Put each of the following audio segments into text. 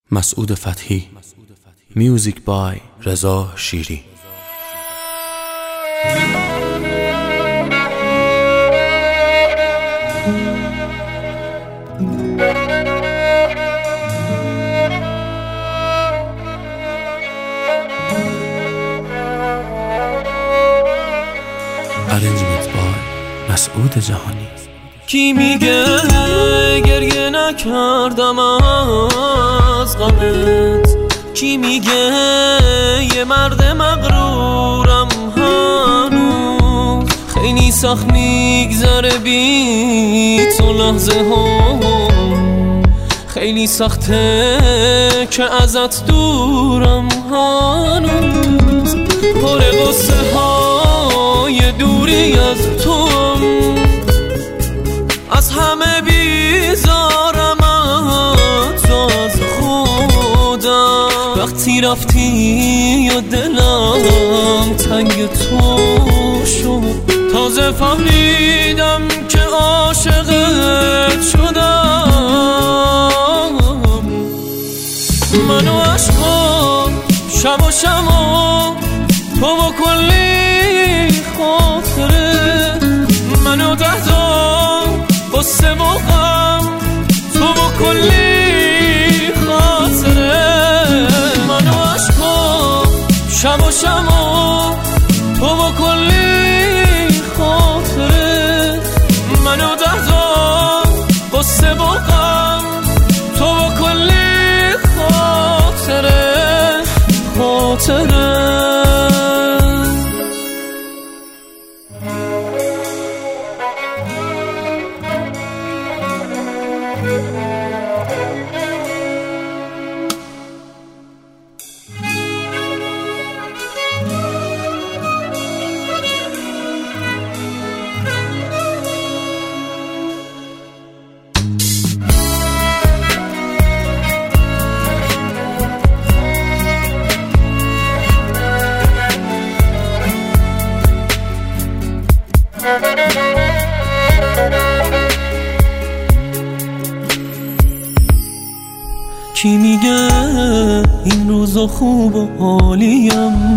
مسعود فتحی. میوزیک بای رضا شیری. ارنجمنت بای مسعود جهانی. کی میگه گریه نکردم از غمت؟ کی میگه یه مرد مغرورم هنوز؟ خیلی سخت میگذره بی تو لحظه ها، خیلی سخته که ازت دورم هنوز. پر قصه های دوری از تو، از همه بیزارم تو از خودم. وقتی رفتی یا دلم تنگ تو شد، تازه فهمیدم که عاشقت شدم. منو عشقا شب و شما تو با کلی خاطره، منو دهدار قصه و غم تو با کلی خاطره. منو عشقا شب و شما تو با کلی خاطره، منو دهدار قصه و غم تو با کلی خاطره. کی میگه این روزا خوب و عالیم؟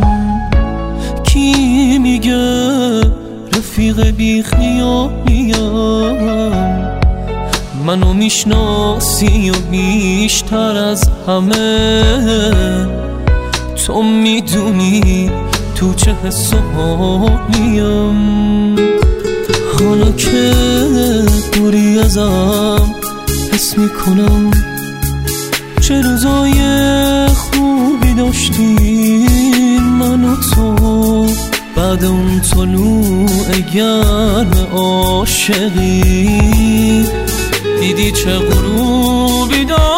کی میگه رفیق بی خیالیم؟ منو میشناسی و بیشتر از همه تو میدونی تو چه حس و حالیم. حالا که دوری ازم حس میکنم چه روزای خوبی داشتیم من و تو. بعد اون طلوع گرم عاشقی دیدی چه غروبی داشتیم.